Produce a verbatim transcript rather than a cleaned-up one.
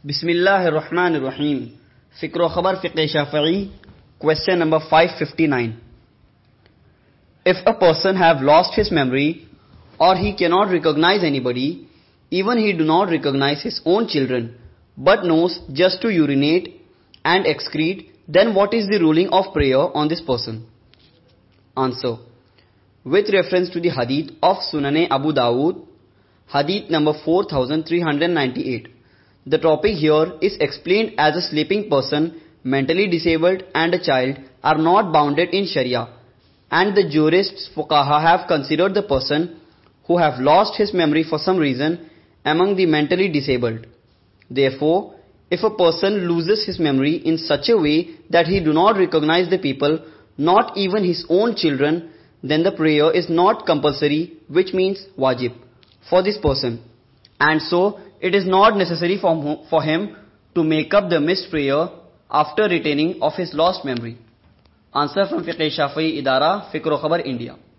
Bismillahirrahmanirrahim. Fikr o Khabar Fiqh Shafi'i. Question number five fifty-nine. If a person have lost his memory or he cannot recognize anybody, even he do not recognize his own children, but knows just to urinate and excrete, then what is the ruling of prayer on this person? Answer. With reference to the hadith of Sunane Abu Dawood, hadith number four thousand three hundred ninety-eight. The topic here is explained as a sleeping person, mentally disabled and a child are not bounded in Sharia, and the jurists fuqaha have considered the person who have lost his memory for some reason among the mentally disabled. Therefore, if a person loses his memory in such a way that he do not recognize the people, not even his own children, then the prayer is not compulsory, which means wajib, for this person. And so, it is not necessary for, for him to make up the missed prayer after retaining of his lost memory. Answer from Fiqh Shafi'i Idara, Fikr o Khabar, India.